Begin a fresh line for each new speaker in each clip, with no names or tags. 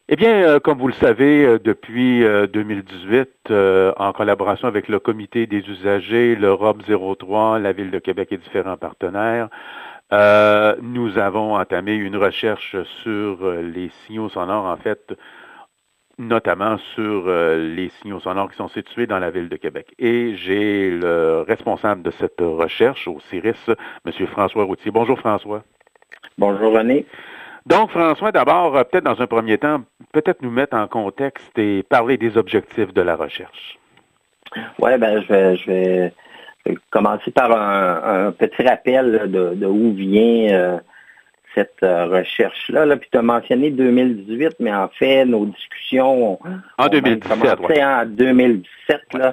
Eh bien, comme vous le savez, depuis 2018, en collaboration avec le Comité des usagers, l'Europe 03, la Ville de Québec et différents partenaires, nous avons entamé une recherche sur les signaux sonores, en fait, notamment sur les signaux sonores qui sont situés dans la Ville de Québec. Et j'ai le responsable de cette recherche au CIRIS, M. François Routier. Bonjour François.
Bonjour René.
Donc, François, d'abord, peut-être dans un premier temps, peut-être nous mettre en contexte et parler des objectifs de la recherche.
Oui, je vais commencer par un petit rappel de où vient cette recherche-là. Puis tu as mentionné 2018, mais en fait, nos discussions
ont
commencé en 2017. Là.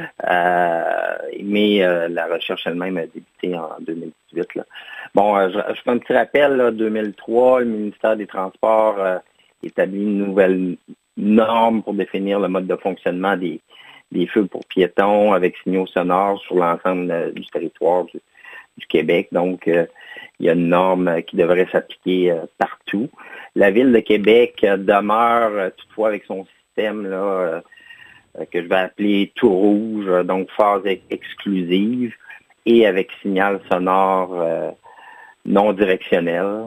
Mais la recherche elle-même a débuté en 2018. Là. Bon, je fais un petit rappel. Là, 2003, le ministère des Transports établit une nouvelle norme pour définir le mode de fonctionnement des feux pour piétons avec signaux sonores sur l'ensemble du territoire du Québec. Donc, il y a une norme qui devrait s'appliquer partout. La Ville de Québec demeure toutefois avec son système là, que je vais appeler tout rouge, donc phase exclusive, et avec signal sonore non directionnel.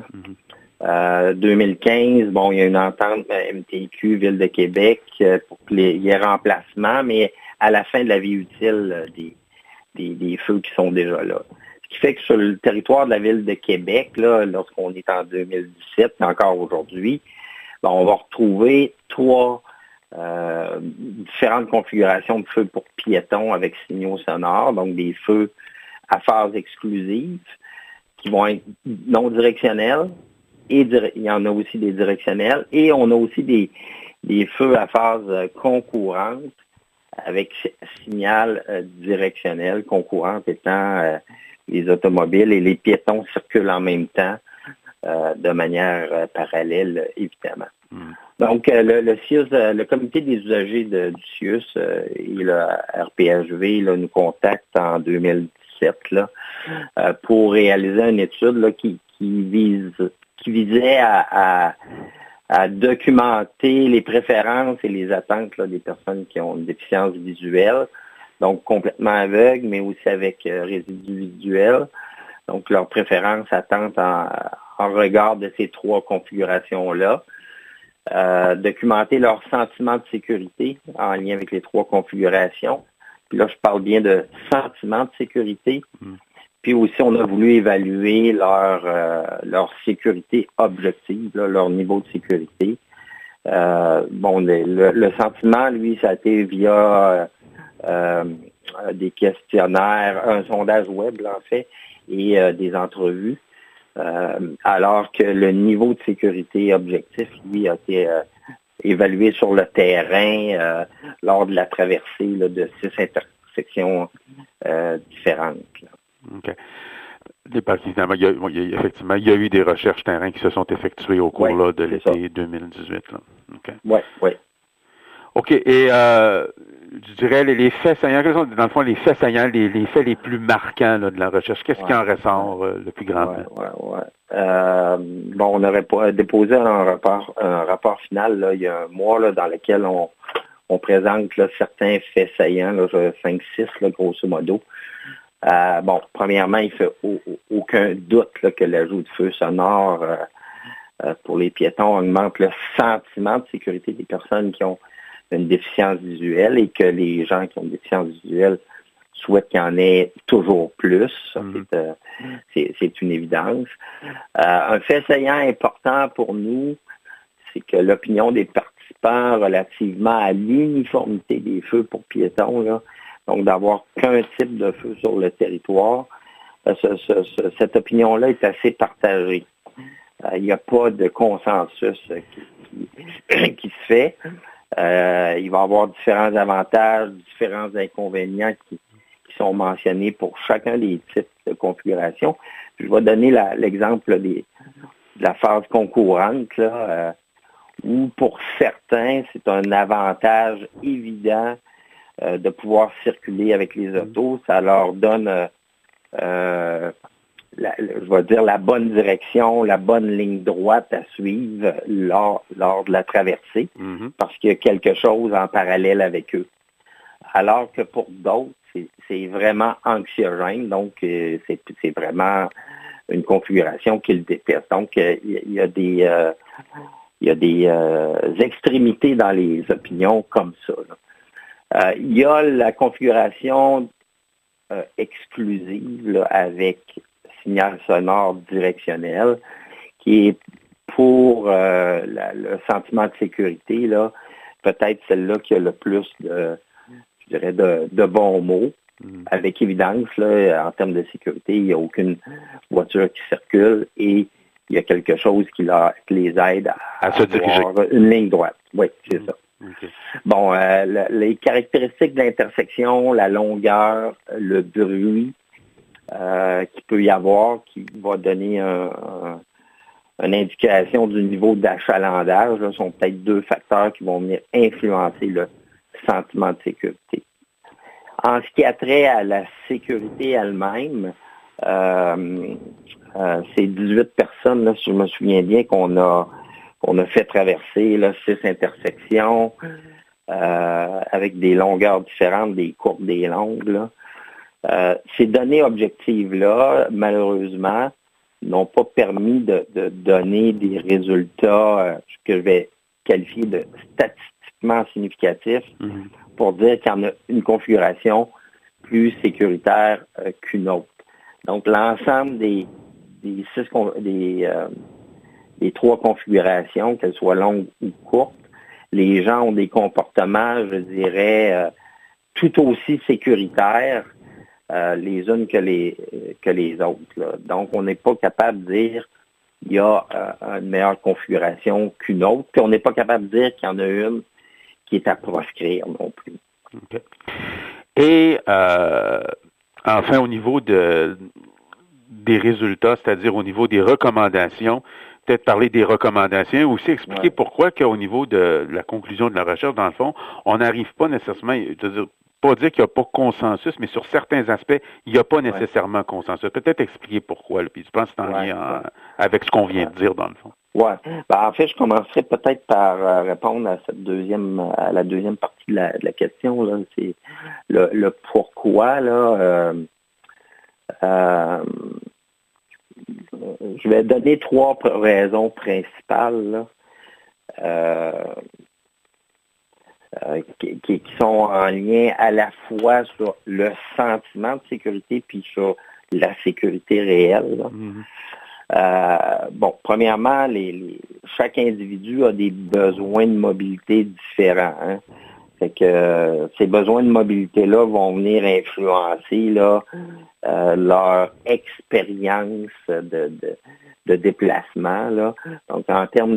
2015, bon, il y a une entente MTQ Ville de Québec pour qu'il y ait remplacement, mais à la fin de la vie utile des feux qui sont déjà là. Ce qui fait que sur le territoire de la Ville de Québec, là, lorsqu'on est en 2017, encore aujourd'hui, bon, on va retrouver trois différentes configurations de feux pour piétons avec signaux sonores, donc des feux à phase exclusive qui vont être non directionnels, et il y en a aussi des directionnels, et on a aussi des feux à phase concourante avec signal directionnel, concourante étant les automobiles et les piétons circulent en même temps de manière parallèle, évidemment. Donc, le CIUS, le comité des usagers du CIUS et le RPHV là, nous contactent en 2017 là, pour réaliser une étude là, qui visait à documenter les préférences et les attentes là, des personnes qui ont une déficience visuelle, donc complètement aveugles, mais aussi avec résidus visuels. Donc, leurs préférences, attentes en regard de ces trois configurations-là. Documenter leurs sentiments de sécurité en lien avec les trois configurations. Puis là, je parle bien de sentiments de sécurité. Puis aussi, on a voulu évaluer leur sécurité objective, là, leur niveau de sécurité. Le sentiment, lui, ça a été via des questionnaires, un sondage web, là, en fait, et des entrevues. Alors que le niveau de sécurité objectif, lui, a été évalué sur le terrain lors de la traversée là, de 6 intersections différentes. Là.
OK. Effectivement, il y a eu des recherches terrain qui se sont effectuées au cours là, de l'été 2018. Là. Okay.
Oui.
OK. Et je dirais les faits saillants, dans le fond, les faits saillants, les faits les plus marquants là, de la recherche. Qu'est-ce qui en ressort le plus grand?
On aurait déposé un rapport final là, il y a un mois là, dans lequel on présente là, certains faits saillants, là, 5-6 là, grosso modo. Premièrement, il ne fait aucun doute là, que l'ajout de feux sonores pour les piétons augmente le sentiment de sécurité des personnes qui ont une déficience visuelle et que les gens qui ont une déficience visuelle souhaitent qu'il y en ait toujours plus. C'est une évidence. Un fait saillant important pour nous, c'est que l'opinion des participants relativement à l'uniformité des feux pour piétons, là, donc d'avoir qu'un type de feu sur le territoire, cette opinion-là est assez partagée. Il n'y a pas de consensus qui se fait. Il va y avoir différents avantages, différents inconvénients qui sont mentionnés pour chacun des types de configuration. Je vais donner l'exemple de la phase concourante, là, où pour certains, c'est un avantage évident de pouvoir circuler avec les autos. Ça leur donne je vais dire, la bonne direction, la bonne ligne droite à suivre lors de la traversée, parce qu'il y a quelque chose en parallèle avec eux. Alors que pour d'autres, c'est vraiment anxiogène, donc c'est vraiment une configuration qu'ils détestent. Donc, il y a des extrémités dans les opinions comme ça. Il y a la configuration exclusive là, avec signal sonore directionnel qui est pour le sentiment de sécurité, là, peut-être celle-là qui a le plus de bons mots. Avec évidence, là, en termes de sécurité, il n'y a aucune voiture qui circule et il y a quelque chose qui les aide à
se diriger.
Avoir une ligne droite. Oui, c'est ça.
Okay.
Bon, les caractéristiques de l'intersection, la longueur, le bruit qu'il peut y avoir, qui va donner une indication du niveau d'achalandage, là, sont peut-être deux facteurs qui vont venir influencer le sentiment de sécurité. En ce qui a trait à la sécurité elle-même, c'est 18 personnes, là, si je me souviens bien, qu'on a fait traverser là, 6 intersections avec des longueurs différentes, des courtes, des longues. Là. Ces données objectives-là, malheureusement, n'ont pas permis de donner des résultats que je vais qualifier de statistiquement significatifs pour dire qu'il y en a une configuration plus sécuritaire qu'une autre. Donc, l'ensemble des 3 configurations, qu'elles soient longues ou courtes, les gens ont des comportements, je dirais, tout aussi sécuritaires les unes que les autres. Là. Donc, on n'est pas capable de dire qu'il y a une meilleure configuration qu'une autre, puis on n'est pas capable de dire qu'il y en a une qui est à proscrire non plus.
Okay. Et enfin, au niveau des résultats, c'est-à-dire au niveau des recommandations, peut-être parler des recommandations, aussi expliquer pourquoi qu'au niveau de la conclusion de la recherche, dans le fond, on n'arrive pas nécessairement, pas dire qu'il n'y a pas consensus, mais sur certains aspects, il n'y a pas nécessairement consensus. Peut-être expliquer pourquoi, là, puis je pense que c'est en lien avec ce qu'on vient de dire, dans le fond.
Oui. Ben, en fait, je commencerai peut-être par répondre à la deuxième partie de la question. Là. C'est le pourquoi, là. Je vais donner 3 raisons principales là, qui sont en lien à la fois sur le sentiment de sécurité puis sur la sécurité réelle. Là. Bon, premièrement, chaque individu a des besoins de mobilité différents. Hein. Fait que ces besoins de mobilité-là vont venir influencer là, leur expérience de déplacement. Là. Donc, en termes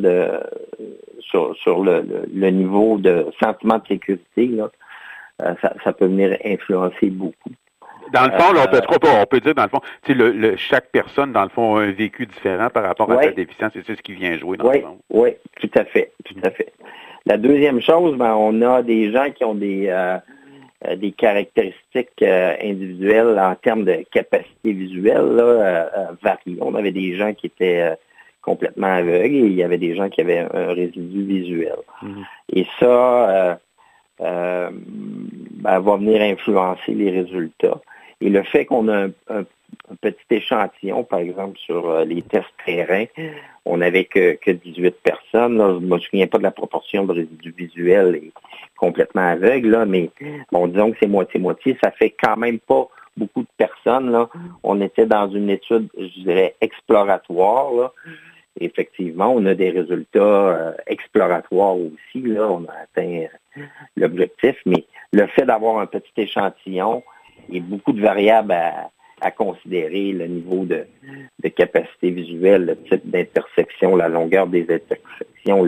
sur le niveau de sentiment de sécurité, là, ça peut venir influencer beaucoup.
Dans le fond, là, on peut dire, dans le fond, chaque personne, dans le fond, a un vécu différent par rapport à sa déficience, et c'est ce qui vient jouer, dans le fond.
Oui, tout à fait. La deuxième chose, on a des gens qui ont des caractéristiques individuelles en termes de capacité visuelle variées. On avait des gens qui étaient complètement aveugles et il y avait des gens qui avaient un résidu visuel. Et ça va venir influencer les résultats. Et le fait qu'on a un petit échantillon, par exemple, sur les tests terrain, on n'avait que 18 personnes. Là, je ne me souviens pas de la proportion de résidus visuels et complètement aveugles, là, mais bon, disons que c'est moitié-moitié. Ça fait quand même pas beaucoup de personnes. Là. On était dans une étude, je dirais, exploratoire. Là. Effectivement, on a des résultats exploratoires aussi. Là. On a atteint l'objectif, mais le fait d'avoir un petit échantillon et beaucoup de variables à considérer, le niveau de capacité visuelle, le type d'intersection, la longueur des intersections,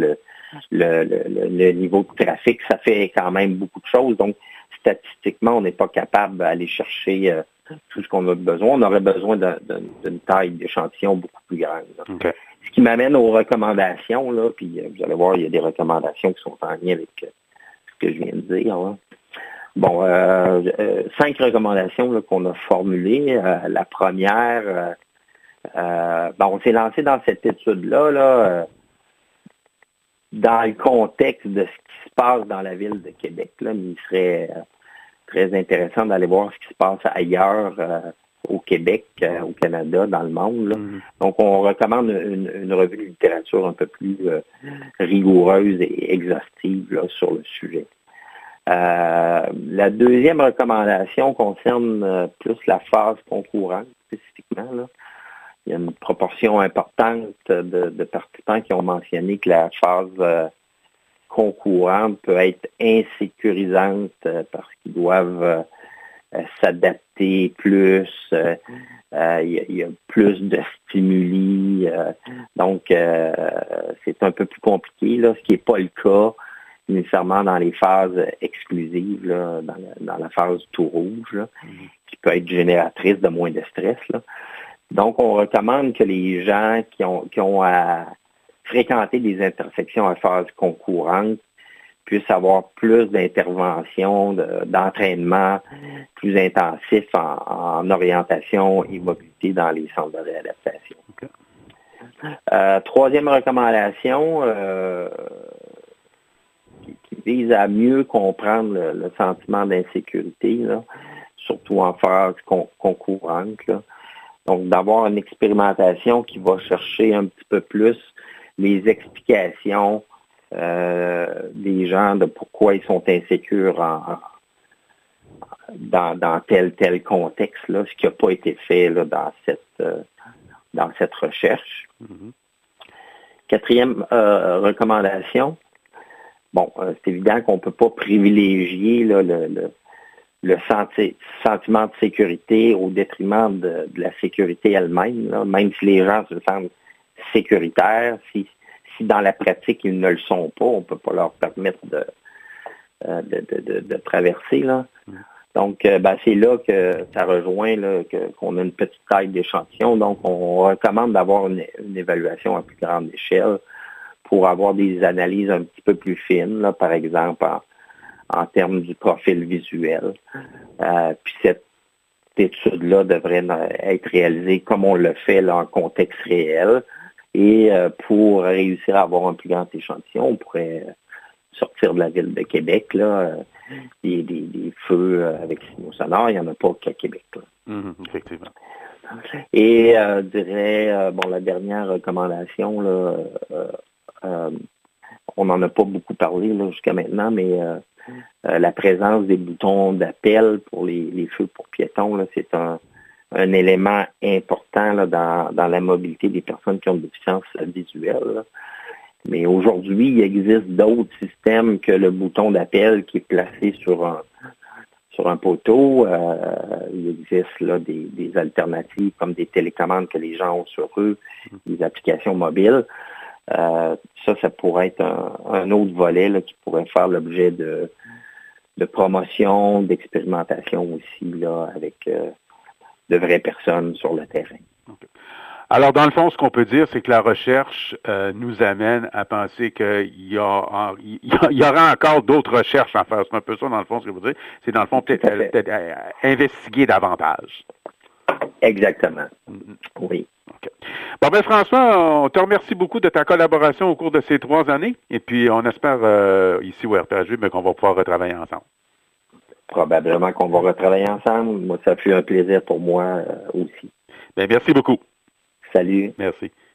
le niveau de trafic, ça fait quand même beaucoup de choses. Donc, statistiquement, on n'est pas capable d'aller chercher tout ce qu'on a besoin. On aurait besoin d'une taille d'échantillon beaucoup plus grande.
Okay.
Ce qui m'amène aux recommandations, là, puis vous allez voir, il y a des recommandations qui sont en lien avec ce que je viens de dire. Là. Bon, 5 recommandations là, qu'on a formulées. La première, On s'est lancé dans cette étude-là, dans le contexte de ce qui se passe dans la ville de Québec, là, mais il serait très intéressant d'aller voir ce qui se passe ailleurs au Québec, au Canada, dans le monde. Là. Donc, on recommande une revue de littérature un peu plus rigoureuse et exhaustive là, sur le sujet. La deuxième recommandation concerne plus la phase concourante, spécifiquement. Là. Il y a une proportion importante de participants qui ont mentionné que la phase concourante peut être insécurisante parce qu'ils doivent s'adapter plus, il y a plus de stimuli, donc c'est un peu plus compliqué, là, ce qui n'est pas le cas nécessairement dans les phases exclusives, là, dans la phase tout rouge, là, qui peut être génératrice de moins de stress. Là. Donc, on recommande que les gens qui ont à fréquenter des intersections à phase concourante puissent avoir plus d'interventions, d'entraînement plus intensif en orientation et mobilité dans les centres de réadaptation. Okay. Troisième recommandation, qui vise à mieux comprendre le sentiment d'insécurité, là, surtout en phase concourante. Là. Donc, d'avoir une expérimentation qui va chercher un petit peu plus les explications des gens de pourquoi ils sont insécures dans tel contexte, là, ce qui n'a pas été fait là, dans cette recherche. Quatrième recommandation, c'est évident qu'on ne peut pas privilégier là, le sentiment de sécurité au détriment de la sécurité elle-même, là, même si les gens se sentent sécuritaires, si dans la pratique ils ne le sont pas, on ne peut pas leur permettre de traverser. Là. Donc, c'est là que ça rejoint là, qu'on a une petite taille d'échantillon. Donc, on recommande d'avoir une évaluation à plus grande échelle pour avoir des analyses un petit peu plus fines, là, par exemple en termes du profil visuel. Puis cette étude-là devrait être réalisée comme on le fait là, en contexte réel. Et pour réussir à avoir un plus grand échantillon, on pourrait sortir de la ville de Québec, là, des feux avec signaux sonores, il n'y en a pas qu'à Québec. Là.
Effectivement.
Et je dirais, la dernière recommandation, là, on n'en a pas beaucoup parlé là, jusqu'à maintenant, mais la présence des boutons d'appel pour les feux pour piétons, là, c'est un élément important là, dans la mobilité des personnes qui ont une déficience visuelle. Là. Mais aujourd'hui, il existe d'autres systèmes que le bouton d'appel qui est placé sur un poteau. Il existe là, des alternatives comme des télécommandes que les gens ont sur eux, des applications mobiles. Ça pourrait être un autre volet là, qui pourrait faire l'objet de promotion, d'expérimentation aussi là, avec de vraies personnes sur le terrain.
Okay. Alors, dans le fond, ce qu'on peut dire, c'est que la recherche nous amène à penser qu'il y aura encore d'autres recherches à faire. C'est un peu ça, dans le fond, ce que vous dites. C'est, dans le fond, peut-être investiguer davantage.
Exactement. Oui.
Okay. Bon, François, on te remercie beaucoup de ta collaboration au cours de ces 3 années. Et puis, on espère, ici au RPHG, qu'on va pouvoir retravailler ensemble.
Probablement qu'on va retravailler ensemble. Moi, ça fut un plaisir pour moi aussi.
Bien, merci beaucoup.
Salut.
Merci.